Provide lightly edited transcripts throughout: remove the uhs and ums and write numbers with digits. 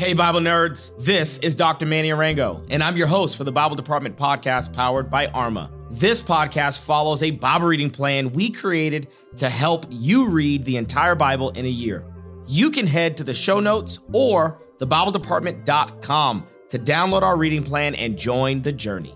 Hey, Bible nerds. This is Dr. Manny Arango, and I'm your host for the Bible Department podcast powered by Arma. This podcast follows a Bible reading plan we created to help you read the entire Bible in a year. You can head to the show notes or thebibledepartment.com to download our reading plan and join the journey.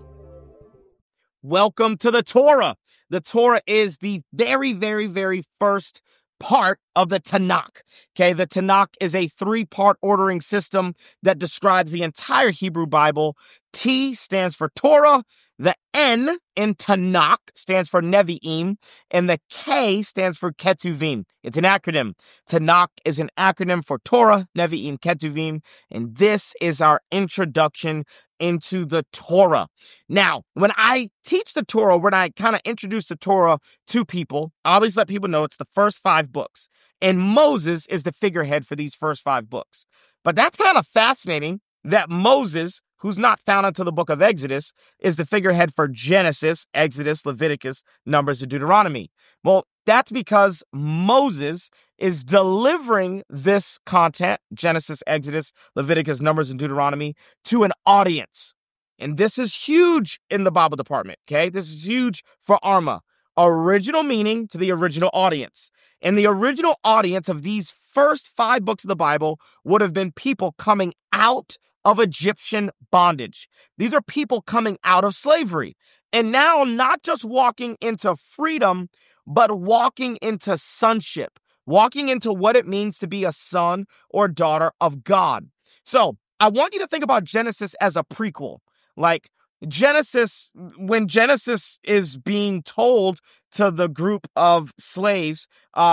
Welcome to the Torah. The Torah is the very first part of the Tanakh. Okay, the Tanakh is a three-part ordering system that describes the entire Hebrew Bible. T stands for Torah, the N in Tanakh stands for Nevi'im, and the K stands for Ketuvim. It's an acronym. Tanakh is an acronym for Torah, Nevi'im, Ketuvim, and this is our introduction into the Torah. Now, when I teach the Torah, when I kind of introduce the Torah to people, I always let people know it's the first 5 books. And Moses is the figurehead for these first 5 books. But that's kind of fascinating that Moses, who's not found until the book of Exodus, is the figurehead for Genesis, Exodus, Leviticus, Numbers, and Deuteronomy. Well, that's because Moses is delivering this content, Genesis, Exodus, Leviticus, Numbers, and Deuteronomy, to an audience. And this is huge in the Bible department, okay? This is huge for Arma. Original meaning to the original audience. And the original audience of these first 5 books of the Bible would have been people coming out of Egyptian bondage. These are people coming out of slavery. And now not just walking into freedom, but walking into sonship. Walking into what it means to be a son or daughter of God. So I want you to think about Genesis as a prequel. Like Genesis, when Genesis is being told to the group of slaves,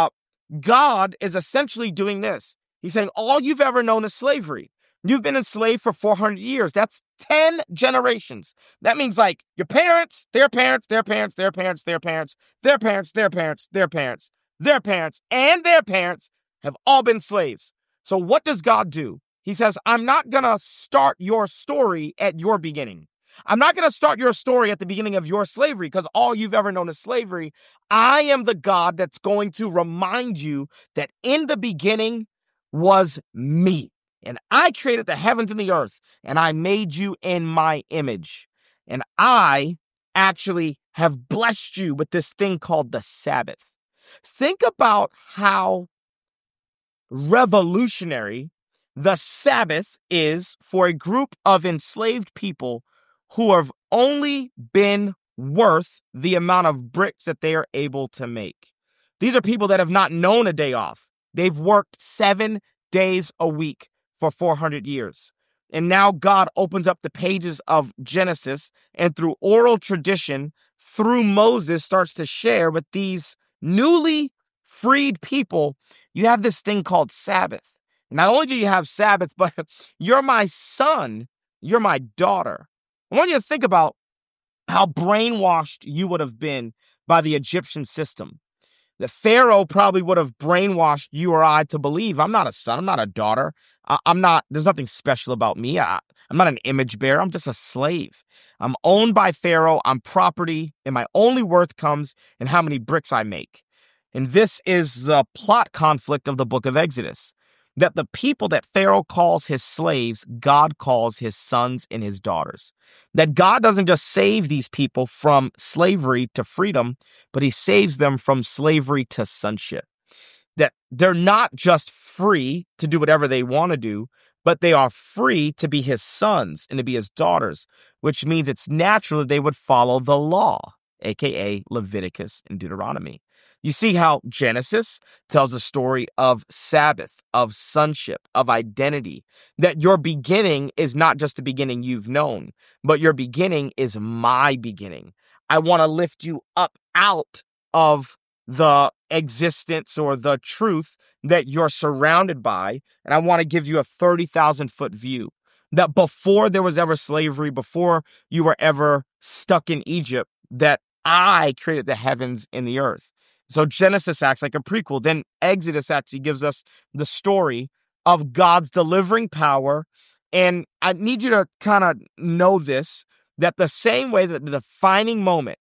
God is essentially doing this. He's saying, all you've ever known is slavery. You've been enslaved for 400 years. That's 10 generations. That means like your parents, their parents, their parents, their parents, their parents, their parents, their parents, their parents, their parents, and their parents have all been slaves. So what does God do? He says, I'm not going to start your story at your beginning. I'm not going to start your story at the beginning of your slavery because all you've ever known is slavery. I am the God that's going to remind you that in the beginning was me. And I created the heavens and the earth, and I made you in my image. And I actually have blessed you with this thing called the Sabbath. Think about how revolutionary the Sabbath is for a group of enslaved people who have only been worth the amount of bricks that they are able to make. These are people that have not known a day off. They've worked 7 days a week for 400 years. And now God opens up the pages of Genesis and through oral tradition, through Moses, starts to share with these newly freed people, you have this thing called Sabbath. Not only do you have Sabbath, but you're my son, you're my daughter. I want you to think about how brainwashed you would have been by the Egyptian system. The Pharaoh probably would have brainwashed you or I to believe I'm not a son, I'm not a daughter. There's nothing special about me. I'm not an image bearer. I'm just a slave. I'm owned by Pharaoh. I'm property, and my only worth comes in how many bricks I make. And this is the plot conflict of the book of Exodus, that the people that Pharaoh calls his slaves, God calls his sons and his daughters. That God doesn't just save these people from slavery to freedom, but he saves them from slavery to sonship. That they're not just free to do whatever they want to do, but they are free to be his sons and to be his daughters, which means it's natural that they would follow the law, aka Leviticus and Deuteronomy. You see how Genesis tells a story of Sabbath, of sonship, of identity, that your beginning is not just the beginning you've known, but your beginning is my beginning. I want to lift you up out of the existence or the truth that you're surrounded by, and I want to give you a 30,000-foot view. That before there was ever slavery, before you were ever stuck in Egypt, that I created the heavens and the earth. So Genesis acts like a prequel. Then Exodus actually gives us the story of God's delivering power. And I need you to kind of know this, that the same way that the defining moment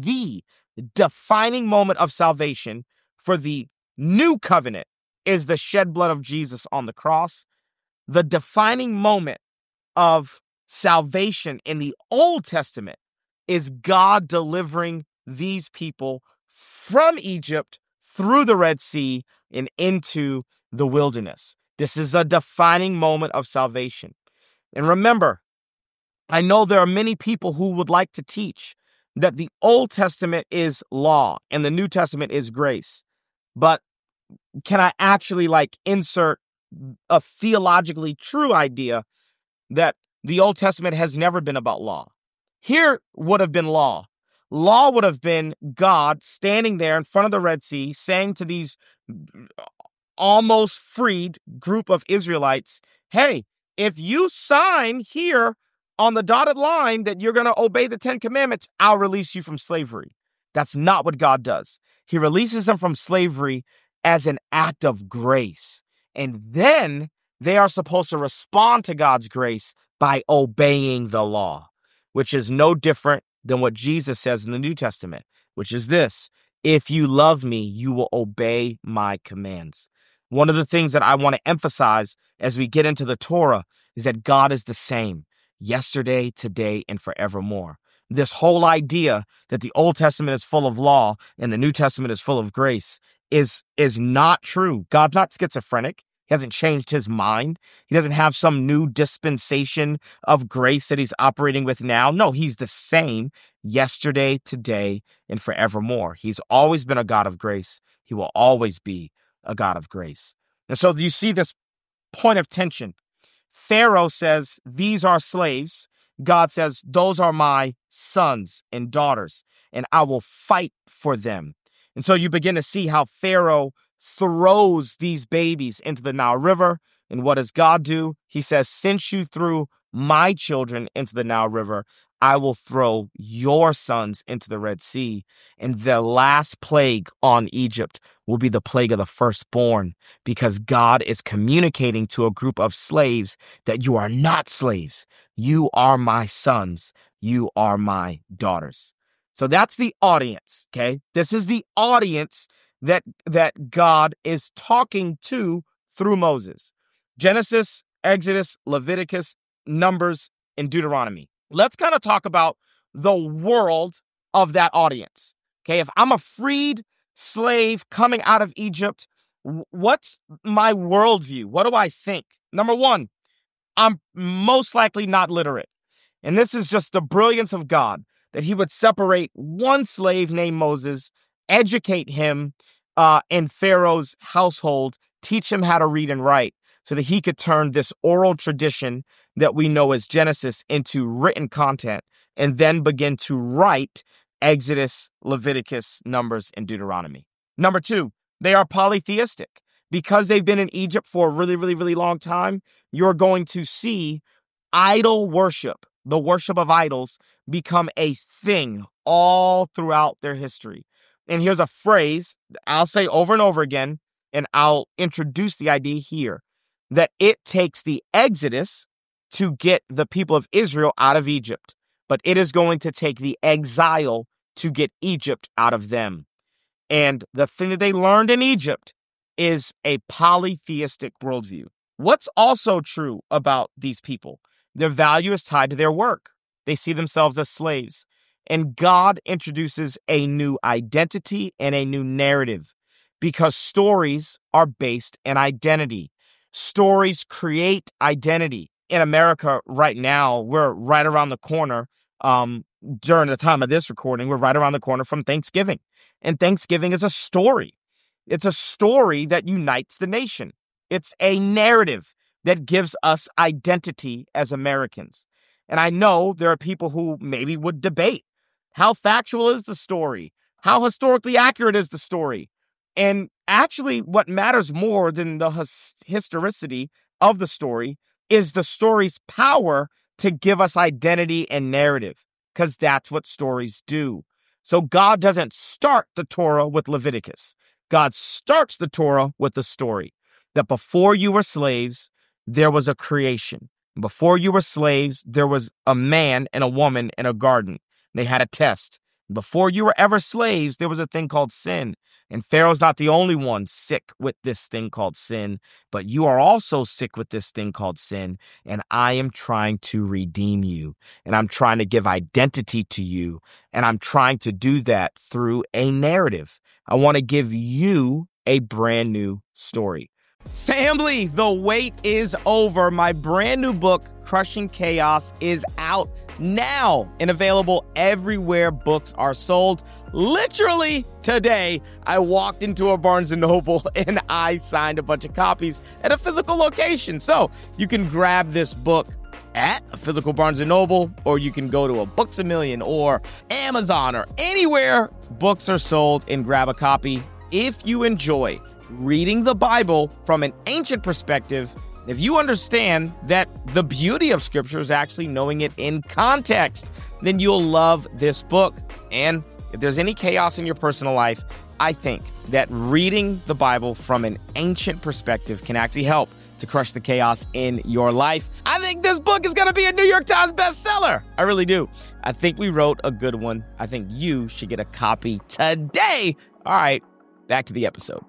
of salvation for the new covenant is the shed blood of Jesus on the cross, The defining moment of salvation in the Old Testament is God delivering these people from Egypt through the Red Sea and into the wilderness. This is a defining moment of salvation. And remember, I know there are many people who would like to teach that the Old Testament is law and the New Testament is grace. But can I actually insert a theologically true idea that the Old Testament has never been about law? Here would have been law. Law would have been God standing there in front of the Red Sea saying to these almost freed group of Israelites, hey, if you sign here on the dotted line that you're going to obey the 10 commandments, I'll release you from slavery. That's not what God does. He releases them from slavery as an act of grace. And then they are supposed to respond to God's grace by obeying the law, which is no different than what Jesus says in the New Testament, which is this: if you love me, you will obey my commands. One of the things that I want to emphasize as we get into the Torah is that God is the same yesterday, today, and forevermore. This whole idea that the Old Testament is full of law and the New Testament is full of grace is not true. God's not schizophrenic. He hasn't changed his mind. He doesn't have some new dispensation of grace that he's operating with now. No, he's the same yesterday, today, and forevermore. He's always been a God of grace. He will always be a God of grace. And so you see this point of tension. Pharaoh says, these are slaves. God says, those are my sons and daughters, and I will fight for them. And so you begin to see how Pharaoh throws these babies into the Nile River. And what does God do? He says, since you threw my children into the Nile River, I will throw your sons into the Red Sea. And the last plague on Egypt will be the plague of the firstborn, because God is communicating to a group of slaves that you are not slaves. You are my sons. You are my daughters. So that's the audience, okay? This is the audience that God is talking to through Moses. Genesis, Exodus, Leviticus, Numbers, and Deuteronomy. Let's kind of talk about the world of that audience. Okay, if I'm a freed slave coming out of Egypt, what's my worldview? What do I think? Number one, I'm most likely not literate. And this is just the brilliance of God, that he would separate one slave named Moses, educate him in Pharaoh's household, teach him how to read and write, so that he could turn this oral tradition that we know as Genesis into written content, and then begin to write Exodus, Leviticus, Numbers, and Deuteronomy. Number two, they are polytheistic. Because they've been in Egypt for a really, really, really long time, you're going to see idol worship, the worship of idols, become a thing all throughout their history. And here's a phrase I'll say over and over again, and I'll introduce the idea here, that it takes the Exodus to get the people of Israel out of Egypt, but it is going to take the exile to get Egypt out of them. And the thing that they learned in Egypt is a polytheistic worldview. What's also true about these people? Their value is tied to their work. They see themselves as slaves. And God introduces a new identity and a new narrative, because stories are based in identity. Stories create identity. In America right now, we're right around the corner. During the time of this recording, we're right around the corner from Thanksgiving. And Thanksgiving is a story. It's a story that unites the nation. It's a narrative that gives us identity as Americans. And I know there are people who maybe would debate, how factual is the story? How historically accurate is the story? And actually, what matters more than the historicity of the story is the story's power to give us identity and narrative, because that's what stories do. So God doesn't start the Torah with Leviticus. God starts the Torah with the story that before you were slaves, there was a creation. Before you were slaves, there was a man and a woman in a garden. They had a test. Before you were ever slaves, there was a thing called sin. And Pharaoh's not the only one sick with this thing called sin, but you are also sick with this thing called sin. And I am trying to redeem you. And I'm trying to give identity to you. And I'm trying to do that through a narrative. I want to give you a brand new story. Family, the wait is over. My brand new book, Crushing Chaos, is out now and available everywhere books are sold. Literally today, I walked into a Barnes & Noble and I signed a bunch of copies at a physical location. So you can grab this book at a physical Barnes & Noble, or you can go to a Books A Million or Amazon or anywhere books are sold and grab a copy. If you enjoy reading the Bible from an ancient perspective, if you understand that the beauty of Scripture is actually knowing it in context, then you'll love this book. And if there's any chaos in your personal life, I think that reading the Bible from an ancient perspective can actually help to crush the chaos in your life. I think this book is going to be a New York Times bestseller. I really do. I think we wrote a good one. I think you should get a copy today. All right, back to the episode.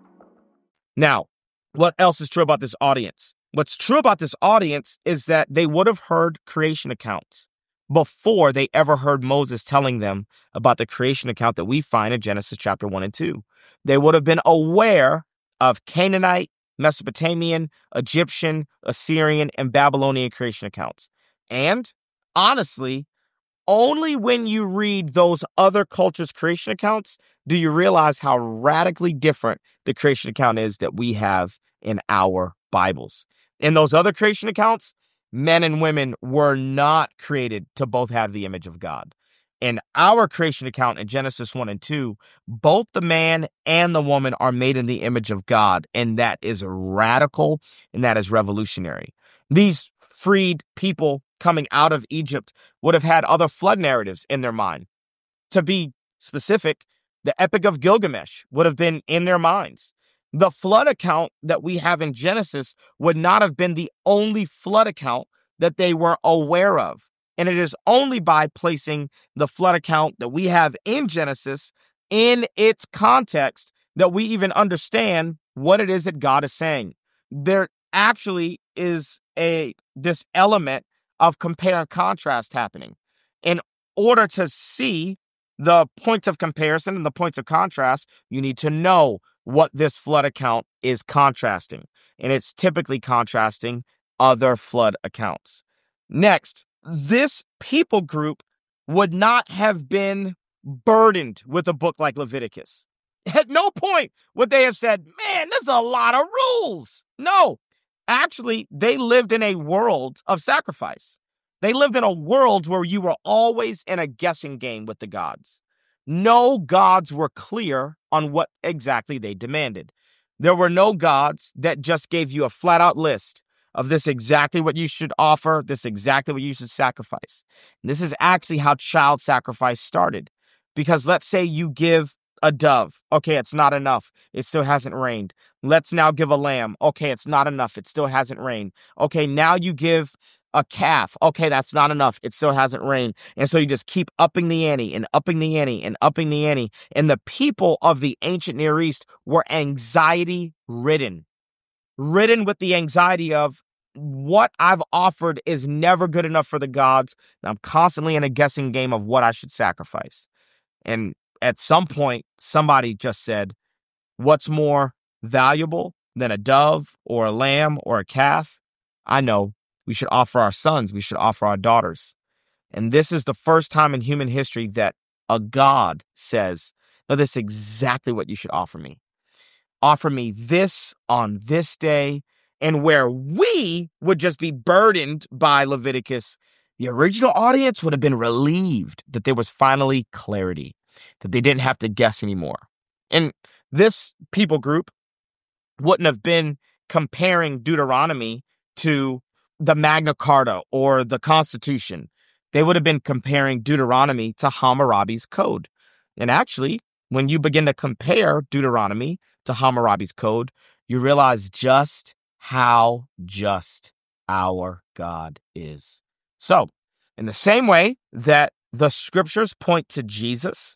Now, what else is true about this audience? What's true about this audience is that they would have heard creation accounts before they ever heard Moses telling them about the creation account that we find in Genesis chapter 1 and 2. They would have been aware of Canaanite, Mesopotamian, Egyptian, Assyrian, and Babylonian creation accounts. And honestly, only when you read those other cultures' creation accounts do you realize how radically different the creation account is that we have in our Bibles. In those other creation accounts, men and women were not created to both have the image of God. In our creation account in Genesis 1 and 2, both the man and the woman are made in the image of God, and that is radical and that is revolutionary. These freed people coming out of Egypt would have had other flood narratives in their mind. To be specific, the Epic of Gilgamesh would have been in their minds. The flood account that we have in Genesis would not have been the only flood account that they were aware of. And it is only by placing the flood account that we have in Genesis in its context that we even understand what it is that God is saying. There actually is this element of compare and contrast happening. In order to see the points of comparison and the points of contrast, you need to know what this flood account is contrasting. And it's typically contrasting other flood accounts. Next, this people group would not have been burdened with a book like Leviticus. At no point would they have said, man, there's a lot of rules. No, actually, they lived in a world of sacrifice. They lived in a world where you were always in a guessing game with the gods. No gods were clear on what exactly they demanded. There were no gods that just gave you a flat out list of this exactly what you should offer, this exactly what you should sacrifice. And this is actually how child sacrifice started. Because let's say you give a dove. Okay, it's not enough. It still hasn't rained. Let's now give a lamb. Okay, it's not enough. It still hasn't rained. Okay, now you give a calf. Okay, that's not enough. It still hasn't rained. And so you just keep upping the ante and upping the ante and upping the ante. And the people of the ancient Near East were anxiety ridden with the anxiety of what I've offered is never good enough for the gods. And I'm constantly in a guessing game of what I should sacrifice. And at some point, somebody just said, what's more valuable than a dove or a lamb or a calf? I know. We should offer our sons. We should offer our daughters. And this is the first time in human history that a God says, no, this is exactly what you should offer me. Offer me this on this day. And where we would just be burdened by Leviticus, the original audience would have been relieved that there was finally clarity, that they didn't have to guess anymore. And this people group wouldn't have been comparing Deuteronomy to the Magna Carta or the Constitution. They would have been comparing Deuteronomy to Hammurabi's Code. And actually, when you begin to compare Deuteronomy to Hammurabi's Code, you realize just how just our God is. So, in the same way that the scriptures point to Jesus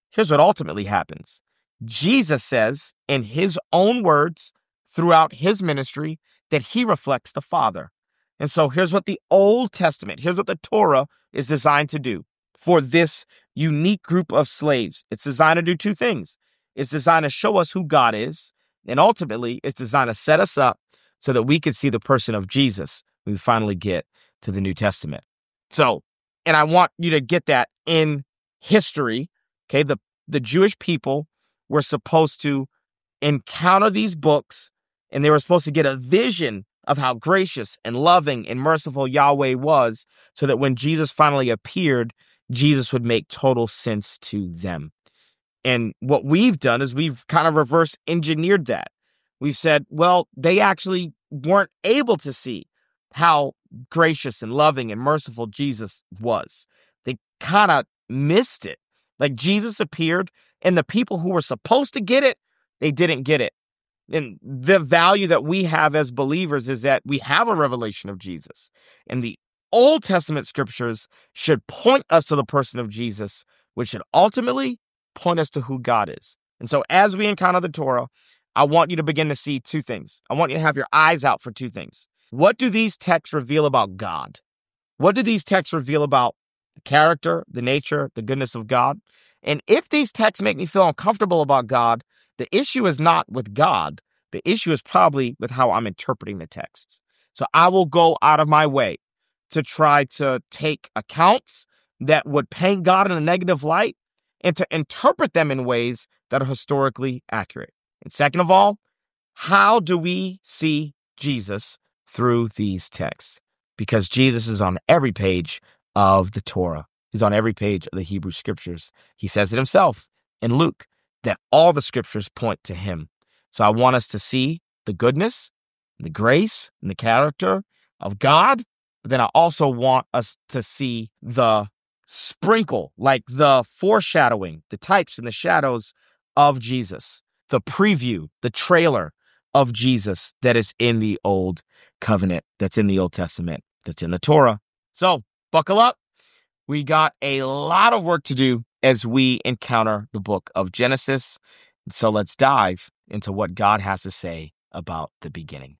here's what ultimately happens. Jesus says in his own words throughout his ministry that he reflects the Father. And so here's what the Old Testament, here's what the Torah is designed to do for this unique group of slaves. It's designed to do two things. It's designed to show us who God is, and ultimately it's designed to set us up so that we can see the person of Jesus when we finally get to the New Testament. So, and I want you to get that in history, okay? The Jewish people were supposed to encounter these books, and they were supposed to get a vision of how gracious and loving and merciful Yahweh was, so that when Jesus finally appeared, Jesus would make total sense to them. And what we've done is we've kind of reverse engineered that. We've said, well, they actually weren't able to see how gracious and loving and merciful Jesus was. They kind of missed it. Like Jesus appeared, and the people who were supposed to get it, they didn't get it. And the value that we have as believers is that we have a revelation of Jesus. And the Old Testament scriptures should point us to the person of Jesus, which should ultimately point us to who God is. And so as we encounter the Torah, I want you to begin to see two things. I want you to have your eyes out for two things. What do these texts reveal about God? What do these texts reveal about the character, the nature, the goodness of God? And if these texts make me feel uncomfortable about God, the issue is not with God. The issue is probably with how I'm interpreting the texts. So I will go out of my way to try to take accounts that would paint God in a negative light and to interpret them in ways that are historically accurate. And second of all, how do we see Jesus through these texts? Because Jesus is on every page of the Torah. He's on every page of the Hebrew scriptures. He says it himself in Luke that all the scriptures point to him. So I want us to see the goodness, the grace, and the character of God. But then I also want us to see the sprinkle, like the foreshadowing, the types and the shadows of Jesus, the preview, the trailer of Jesus that is in the Old Covenant, that's in the Old Testament, that's in the Torah. So buckle up. We got a lot of work to do as we encounter the book of Genesis. So let's dive into what God has to say about the beginning.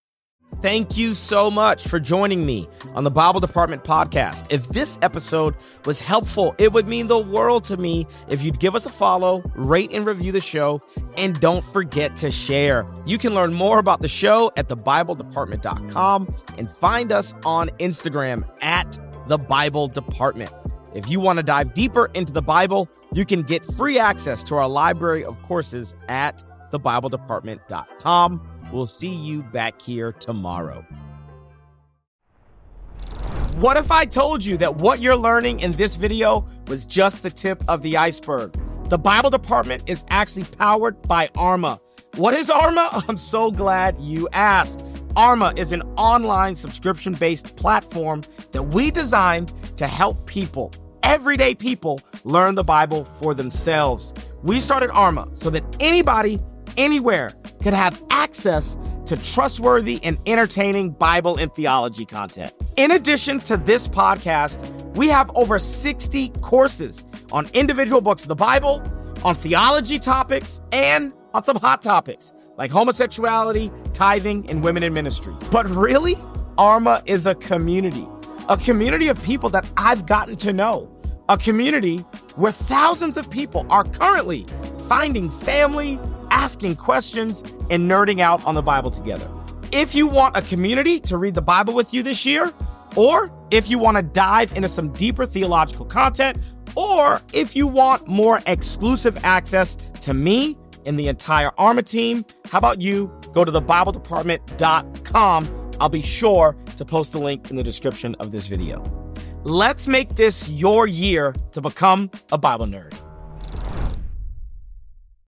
Thank you so much for joining me on the Bible Department podcast. If this episode was helpful, it would mean the world to me if you'd give us a follow, rate and review the show, and don't forget to share. You can learn more about the show at thebibledepartment.com and find us on Instagram at The Bible Department. If you want to dive deeper into the Bible, you can get free access to our library of courses at thebibledepartment.com. We'll see you back here tomorrow. What if I told you that what you're learning in this video was just the tip of the iceberg? The Bible Department is actually powered by Arma. What is Arma? I'm so glad you asked. Arma is an online subscription-based platform that we designed to help people, everyday people, learn the Bible for themselves. We started Arma so that anybody, anywhere, could have access to trustworthy and entertaining Bible and theology content. In addition to this podcast, we have over 60 courses on individual books of the Bible, on theology topics, and on some hot topics like homosexuality, tithing, and women in ministry. But really, Arma is a community of people that I've gotten to know, a community where thousands of people are currently finding family, asking questions, and nerding out on the Bible together. If you want a community to read the Bible with you this year, or if you want to dive into some deeper theological content, or if you want more exclusive access to me and the entire Arma team, how about you go to thebibledepartment.com. I'll be sure to post the link in the description of this video. Let's make this your year to become a Bible nerd.